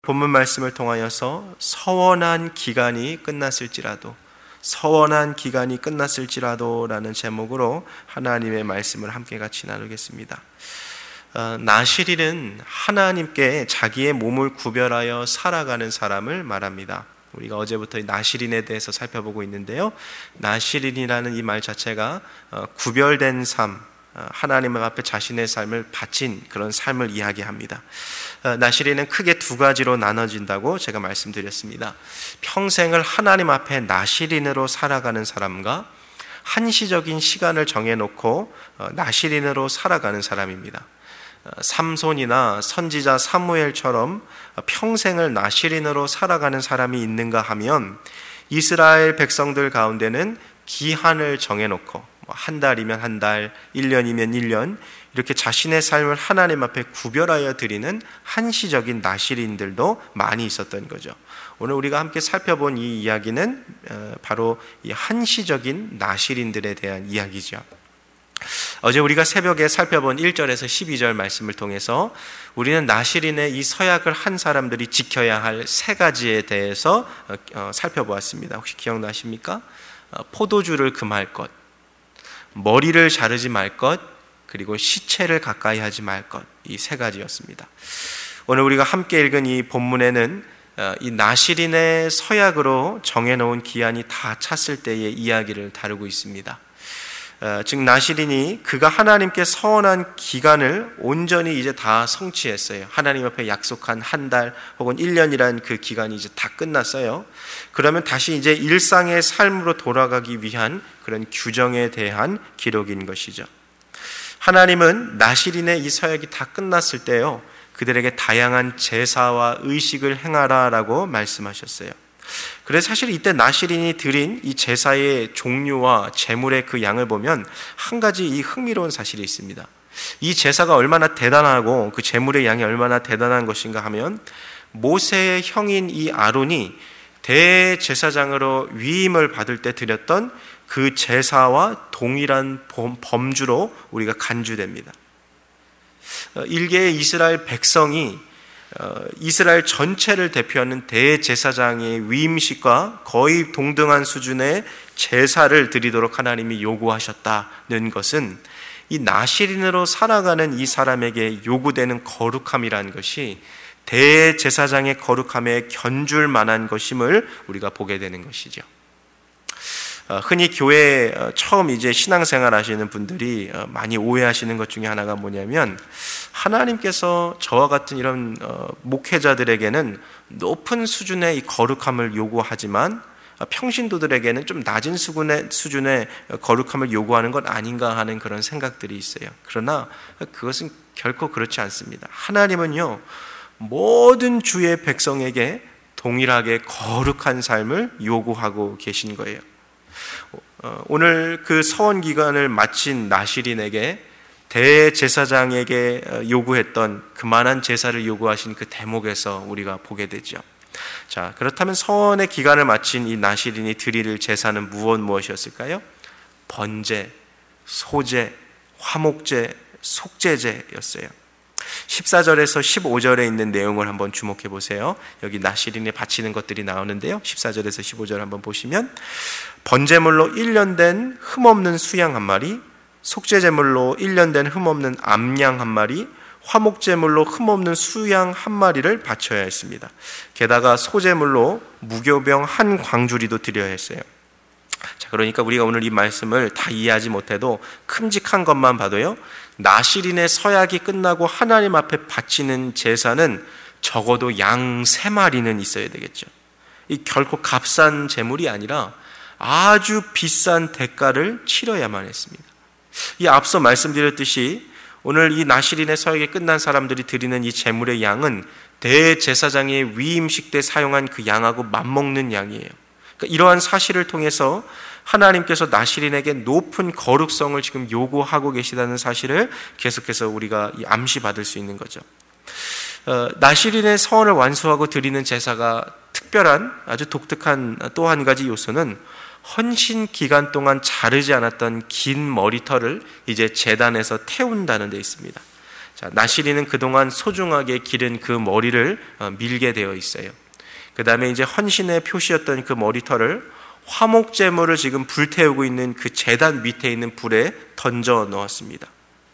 본문 말씀을 통하여서 서원한 기간이 끝났을지라도 라는 제목으로 하나님의 말씀을 함께 같이 나누겠습니다. 나실인은 하나님께 자기의 몸을 구별하여 살아가는 사람을 말합니다. 우리가 어제부터 나실인에 대해서 살펴보고 있는데요, 나실인이라는 이 말 자체가 구별된 삶, 하나님 앞에 자신의 삶을 바친 그런 삶을 이야기합니다. 나실인은 크게 두 가지로 나눠진다고 제가 말씀드렸습니다. 평생을 하나님 앞에 나실인으로 살아가는 사람과 한시적인 시간을 정해놓고 나실인으로 살아가는 사람입니다. 삼손이나 선지자 사무엘처럼 평생을 나실인으로 살아가는 사람이 있는가 하면, 이스라엘 백성들 가운데는 기한을 정해놓고 한 달이면 한 달, 1년이면 1년, 이렇게 자신의 삶을 하나님 앞에 구별하여 드리는 한시적인 나실인들도 많이 있었던 거죠. 오늘 우리가 함께 살펴본 이 이야기는 바로 이 한시적인 나실인들에 대한 이야기죠. 어제 우리가 새벽에 살펴본 1절에서 12절 말씀을 통해서 우리는 나실인의 이 서약을 한 사람들이 지켜야 할 세 가지에 대해서 살펴보았습니다. 혹시 기억나십니까? 포도주를 금할 것, 머리를 자르지 말 것, 그리고 시체를 가까이 하지 말 것, 이 세 가지였습니다. 오늘 우리가 함께 읽은 이 본문에는 이 나실인의 서약으로 정해놓은 기한이 다 찼을 때의 이야기를 다루고 있습니다. 즉 나실인이 그가 하나님께 서원한 기간을 온전히 이제 다 성취했어요. 하나님 앞에 약속한 한 달 혹은 1년이란 그 기간이 이제 다 끝났어요. 그러면 다시 이제 일상의 삶으로 돌아가기 위한 그런 규정에 대한 기록인 것이죠. 하나님은 나실인의 이 서약이 다 끝났을 때요, 그들에게 다양한 제사와 의식을 행하라라고 말씀하셨어요. 그래서 사실 이때 나실인이 드린 이 제사의 종류와 제물의 그 양을 보면 한 가지 이 흥미로운 사실이 있습니다. 이 제사가 얼마나 대단하고 그 제물의 양이 얼마나 대단한 것인가 하면, 모세의 형인 이 아론이 대제사장으로 위임을 받을 때 드렸던 그 제사와 동일한 범주로 우리가 간주됩니다. 일개의 이스라엘 백성이 이스라엘 전체를 대표하는 대제사장의 위임식과 거의 동등한 수준의 제사를 드리도록 하나님이 요구하셨다는 것은, 이 나실인으로 살아가는 이 사람에게 요구되는 거룩함이라는 것이 대제사장의 거룩함에 견줄 만한 것임을 우리가 보게 되는 것이죠. 흔히 교회에 처음 이제 신앙생활 하시는 분들이 많이 오해하시는 것 중에 하나가 뭐냐면, 하나님께서 저와 같은 이런 목회자들에게는 높은 수준의 이 거룩함을 요구하지만 평신도들에게는 좀 낮은 수준의 거룩함을 요구하는 것 아닌가 하는 그런 생각들이 있어요. 그러나 그것은 결코 그렇지 않습니다. 하나님은요, 모든 주의 백성에게 동일하게 거룩한 삶을 요구하고 계신 거예요. 오늘 그 서원 기간을 마친 나실인에게 대제사장에게 요구했던 그만한 제사를 요구하신 그 대목에서 우리가 보게 되죠. 자, 그렇다면 서원의 기간을 마친 이 나실인이 드릴 제사는 무엇이었을까요? 번제, 소제, 화목제, 속죄제였어요. 14절에서 15절에 있는 내용을 한번 주목해 보세요. 여기 나실인이 바치는 것들이 나오는데요, 14절에서 15절 한번 보시면, 번제물로 1년 된 흠없는 수양 한 마리, 속죄제물로 1년 된 흠없는 암양 한 마리, 화목제물로 흠없는 수양 한 마리를 바쳐야 했습니다. 게다가 소제물로 무교병 한 광주리도 드려야 했어요. 자, 그러니까 우리가 오늘 이 말씀을 다 이해하지 못해도 큼직한 것만 봐도요, 나실인의 서약이 끝나고 하나님 앞에 바치는 제사는 적어도 양 3마리는 있어야 되겠죠. 이 결코 값싼 제물이 아니라 아주 비싼 대가를 치러야만 했습니다. 이 앞서 말씀드렸듯이 오늘 이 나실인의 서약이 끝난 사람들이 드리는 이 제물의 양은 대제사장의 위임식 때 사용한 그 양하고 맞먹는 양이에요. 그러니까 이러한 사실을 통해서 하나님께서 나실인에게 높은 거룩성을 지금 요구하고 계시다는 사실을 계속해서 우리가 암시받을 수 있는 거죠. 나실인의 서원을 완수하고 드리는 제사가 특별한 아주 독특한 또 한 가지 요소는, 헌신 기간 동안 자르지 않았던 긴 머리털을 이제 제단에서 태운다는 데 있습니다. 자, 나시린은 그동안 소중하게 기른 그 머리를 밀게 되어 있어요. 그 다음에 이제 헌신의 표시였던 그 머리털을 화목 제물을 지금 불태우고 있는 그 제단 밑에 있는 불에 던져 넣었습니다.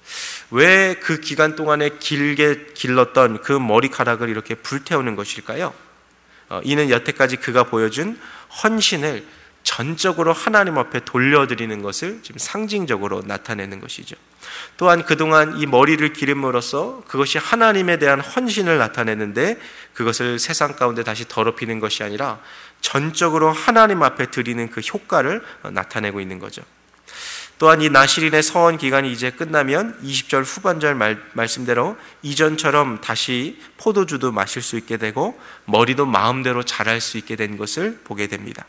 왜 그 기간 동안에 길게 길렀던 그 머리카락을 이렇게 불태우는 것일까요? 이는 여태까지 그가 보여준 헌신을 전적으로 하나님 앞에 돌려드리는 것을 지금 상징적으로 나타내는 것이죠. 또한 그동안 이 머리를 기름으로써 그것이 하나님에 대한 헌신을 나타내는데, 그것을 세상 가운데 다시 더럽히는 것이 아니라 전적으로 하나님 앞에 드리는 그 효과를 나타내고 있는 거죠. 또한 이 나시린의 서원 기간이 이제 끝나면 20절 후반절 말씀대로 이전처럼 다시 포도주도 마실 수 있게 되고 머리도 마음대로 자랄 수 있게 된 것을 보게 됩니다.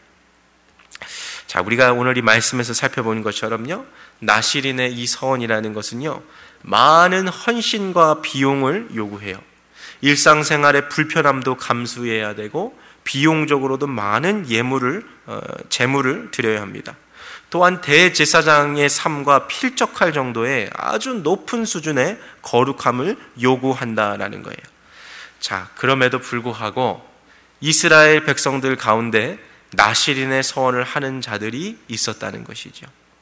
자, 우리가 오늘 이 말씀에서 살펴보는 것처럼요, 나시린의 이 서원이라는 것은요, 많은 헌신과 비용을 요구해요. 일상생활의 불편함도 감수해야 되고 비용적으로도 많은 재물을 드려야 합니다. 또한 대제사장의 삶과 필적할 정도의 아주 높은 수준의 거룩함을 요구한다라는 거예요. 자, 그럼에도 불구하고 이스라엘 백성들 가운데 나시린의 서원을 하는 자들이 있었다는 것이죠.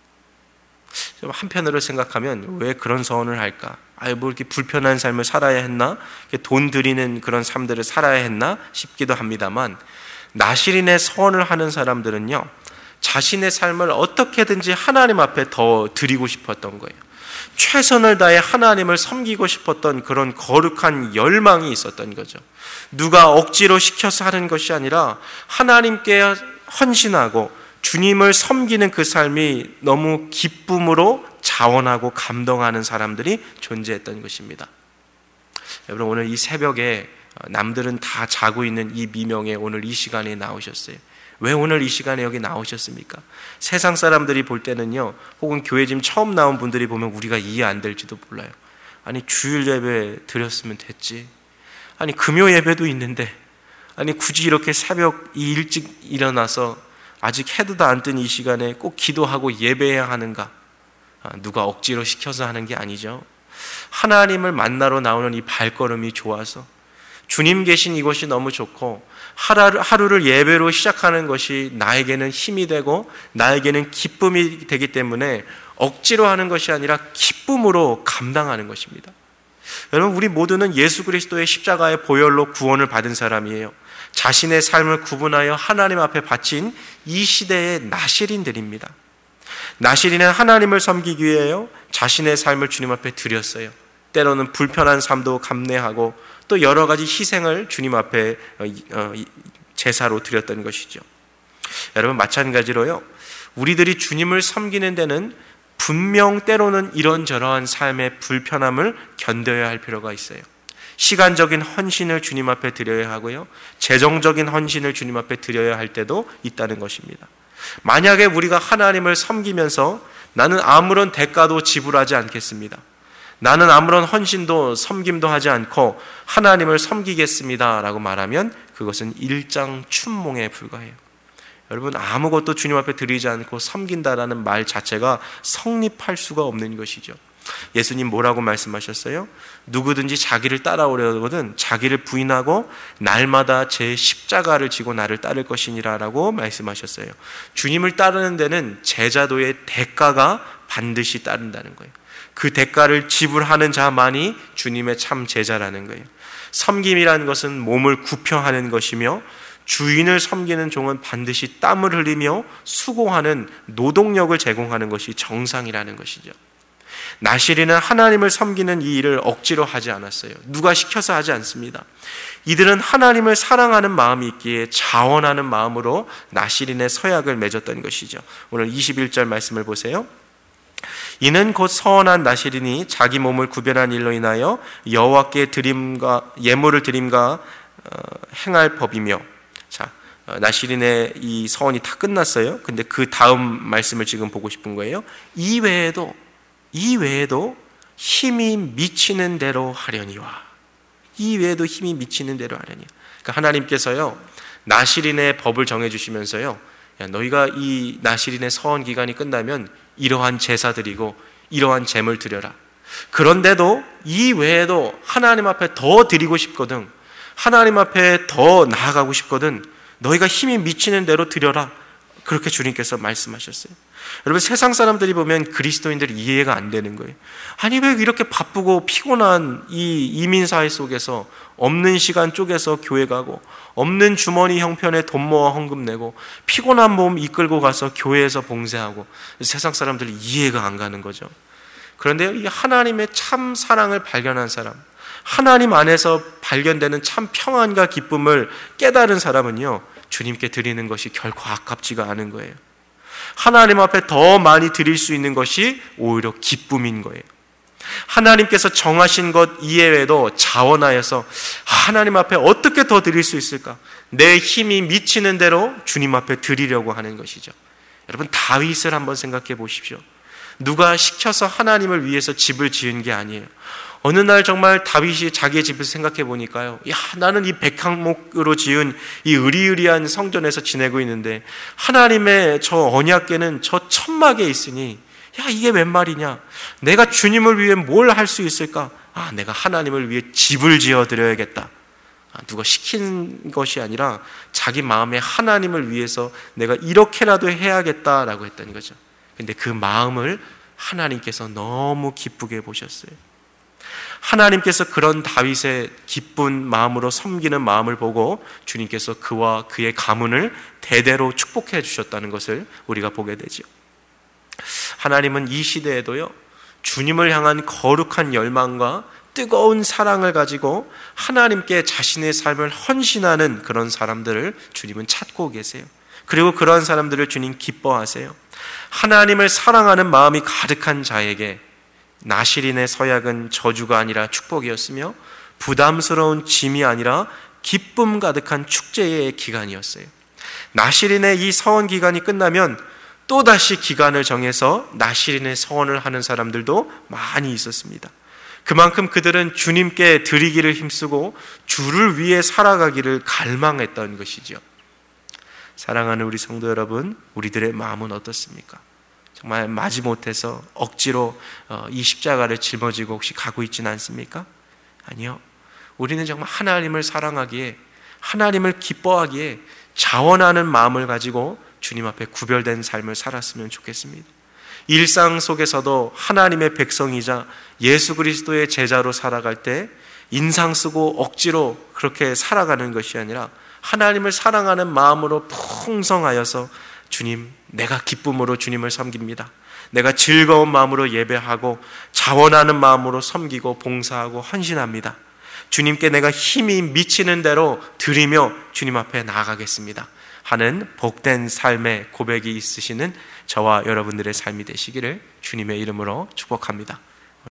좀 한편으로 생각하면 왜 그런 서원을 할까? 뭐 이렇게 불편한 삶을 살아야 했나? 돈 들이는 그런 삶들을 살아야 했나? 싶기도 합니다만, 나시린의 서원을 하는 사람들은요, 자신의 삶을 어떻게든지 하나님 앞에 더 드리고 싶었던 거예요. 최선을 다해 하나님을 섬기고 싶었던 그런 거룩한 열망이 있었던 거죠. 누가 억지로 시켜서 하는 것이 아니라 하나님께 헌신하고 주님을 섬기는 그 삶이 너무 기쁨으로 자원하고 감동하는 사람들이 존재했던 것입니다. 여러분, 오늘 이 새벽에 남들은 다 자고 있는 이 미명에 오늘 이 시간에 나오셨어요. 왜 오늘 이 시간에 여기 나오셨습니까? 세상 사람들이 볼 때는요, 혹은 교회 지금 처음 나온 분들이 보면 우리가 이해 안 될지도 몰라요. 아니, 주일 예배 드렸으면 됐지. 아니, 금요 예배도 있는데, 아니, 굳이 이렇게 새벽 일찍 일어나서 아직 해도 안 뜬 이 시간에 꼭 기도하고 예배해야 하는가? 누가 억지로 시켜서 하는 게 아니죠. 하나님을 만나러 나오는 이 발걸음이 좋아서, 주님 계신 이곳이 너무 좋고, 하루를 예배로 시작하는 것이 나에게는 힘이 되고 나에게는 기쁨이 되기 때문에 억지로 하는 것이 아니라 기쁨으로 감당하는 것입니다. 여러분, 우리 모두는 예수 그리스도의 십자가의 보혈로 구원을 받은 사람이에요. 자신의 삶을 구분하여 하나님 앞에 바친 이 시대의 나시린들입니다. 나시린은 하나님을 섬기기 위하여 자신의 삶을 주님 앞에 드렸어요. 때로는 불편한 삶도 감내하고 또 여러 가지 희생을 주님 앞에 제사로 드렸던 것이죠. 여러분, 마찬가지로요, 우리들이 주님을 섬기는 데는 분명 때로는 이런저러한 삶의 불편함을 견뎌야 할 필요가 있어요. 시간적인 헌신을 주님 앞에 드려야 하고요, 재정적인 헌신을 주님 앞에 드려야 할 때도 있다는 것입니다. 만약에 우리가 하나님을 섬기면서 나는 아무런 대가도 지불하지 않겠습니다, 나는 아무런 헌신도 섬김도 하지 않고 하나님을 섬기겠습니다 라고 말하면 그것은 일장 춘몽에 불과해요. 여러분, 아무것도 주님 앞에 드리지 않고 섬긴다라는 말 자체가 성립할 수가 없는 것이죠. 예수님 뭐라고 말씀하셨어요? 누구든지 자기를 따라오려거든 자기를 부인하고 날마다 제 십자가를 지고 나를 따를 것이니라 라고 말씀하셨어요. 주님을 따르는 데는 제자도의 대가가 반드시 따른다는 거예요. 그 대가를 지불하는 자만이 주님의 참 제자라는 거예요. 섬김이라는 것은 몸을 굽혀하는 것이며 주인을 섬기는 종은 반드시 땀을 흘리며 수고하는 노동력을 제공하는 것이 정상이라는 것이죠. 나시린은 하나님을 섬기는 이 일을 억지로 하지 않았어요. 누가 시켜서 하지 않습니다. 이들은 하나님을 사랑하는 마음이 있기에 자원하는 마음으로 나시린의 서약을 맺었던 것이죠. 오늘 21절 말씀을 보세요. 이는 곧 서원한 나시린이 자기 몸을 구별한 일로 인하여 여호와께 예물을 드림과 행할 법이며. 자, 나시린의 이 서원이 다 끝났어요. 근데 그 다음 말씀을 지금 보고 싶은 거예요. 이 외에도 힘이 미치는 대로 하려니와. 이 외에도 힘이 미치는 대로 하려니. 그러니까 하나님께서요, 나시린의 법을 정해주시면서요, 야, 너희가 이 나시린의 서원 기간이 끝나면 이러한 제사 드리고 이러한 제물 드려라. 그런데도 이 외에도 하나님 앞에 더 드리고 싶거든, 하나님 앞에 더 나아가고 싶거든 너희가 힘이 미치는 대로 드려라. 그렇게 주님께서 말씀하셨어요. 여러분, 세상 사람들이 보면 그리스도인들이 이해가 안 되는 거예요. 아니, 왜 이렇게 바쁘고 피곤한 이 이민사회 속에서 없는 시간 쪼개서 교회 가고, 없는 주머니 형편에 돈 모아 헌금 내고, 피곤한 몸 이끌고 가서 교회에서 봉사하고, 세상 사람들이 이해가 안 가는 거죠. 그런데 이 하나님의 참 사랑을 발견한 사람, 하나님 안에서 발견되는 참 평안과 기쁨을 깨달은 사람은요, 주님께 드리는 것이 결코 아깝지가 않은 거예요. 하나님 앞에 더 많이 드릴 수 있는 것이 오히려 기쁨인 거예요. 하나님께서 정하신 것 이외에도 자원하여서 하나님 앞에 어떻게 더 드릴 수 있을까? 내 힘이 미치는 대로 주님 앞에 드리려고 하는 것이죠. 여러분, 다윗을 한번 생각해 보십시오. 누가 시켜서 하나님을 위해서 집을 지은 게 아니에요. 어느 날 정말 다윗이 자기의 집을 생각해 보니까요, 야, 나는 이 백향목으로 지은 이 으리으리한 성전에서 지내고 있는데 하나님의 저 언약궤는 저 천막에 있으니, 야, 이게 웬 말이냐? 내가 주님을 위해 뭘 할 수 있을까? 내가 하나님을 위해 집을 지어 드려야겠다. 누가 시킨 것이 아니라 자기 마음에 하나님을 위해서 내가 이렇게라도 해야겠다라고 했다는 거죠. 근데 그 마음을 하나님께서 너무 기쁘게 보셨어요. 하나님께서 그런 다윗의 기쁜 마음으로 섬기는 마음을 보고 주님께서 그와 그의 가문을 대대로 축복해 주셨다는 것을 우리가 보게 되죠. 하나님은 이 시대에도요, 주님을 향한 거룩한 열망과 뜨거운 사랑을 가지고 하나님께 자신의 삶을 헌신하는 그런 사람들을 주님은 찾고 계세요. 그리고 그러한 사람들을 주님 기뻐하세요. 하나님을 사랑하는 마음이 가득한 자에게 나실인의 서약은 저주가 아니라 축복이었으며 부담스러운 짐이 아니라 기쁨 가득한 축제의 기간이었어요. 나실인의 이 서원 기간이 끝나면 또다시 기간을 정해서 나실인의 서원을 하는 사람들도 많이 있었습니다. 그만큼 그들은 주님께 드리기를 힘쓰고 주를 위해 살아가기를 갈망했던 것이죠. 사랑하는 우리 성도 여러분, 우리들의 마음은 어떻습니까? 정말 마지못해서 억지로 이 십자가를 짊어지고 혹시 가고 있지는 않습니까? 아니요. 우리는 정말 하나님을 사랑하기에, 하나님을 기뻐하기에 자원하는 마음을 가지고 주님 앞에 구별된 삶을 살았으면 좋겠습니다. 일상 속에서도 하나님의 백성이자 예수 그리스도의 제자로 살아갈 때 인상 쓰고 억지로 그렇게 살아가는 것이 아니라 하나님을 사랑하는 마음으로 풍성하여서 주님, 내가 기쁨으로 주님을 섬깁니다. 내가 즐거운 마음으로 예배하고 자원하는 마음으로 섬기고 봉사하고 헌신합니다. 주님께 내가 힘이 미치는 대로 드리며 주님 앞에 나아가겠습니다 하는 복된 삶의 고백이 있으시는 저와 여러분들의 삶이 되시기를 주님의 이름으로 축복합니다.